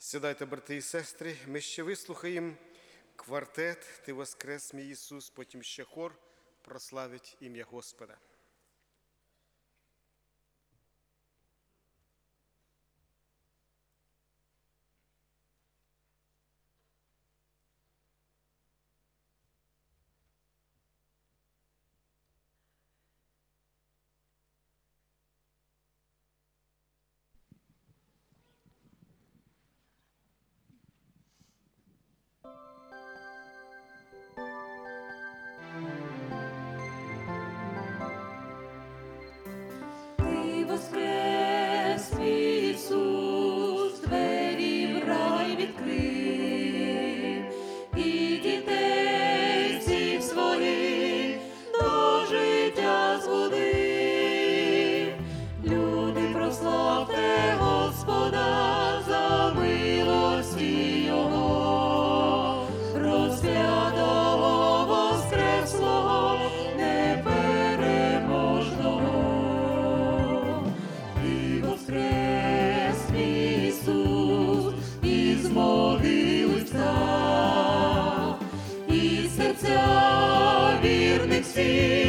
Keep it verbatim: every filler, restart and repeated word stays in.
Сідайте, брати і сестри, ми ще вислухаємо квартет «Ти воскрес, мій Ісус», потім ще хор прославить ім'я Господа. Ти воскрес, мій Ісус, двері в рай відкрив, і дітей всіх своїх до життя збудив. Люди, прославте Господа за милості Його, розп'ятого воскреслого, непереможного. Ти воскрес, мій Ісус, із могили встав, і серця вірних всіх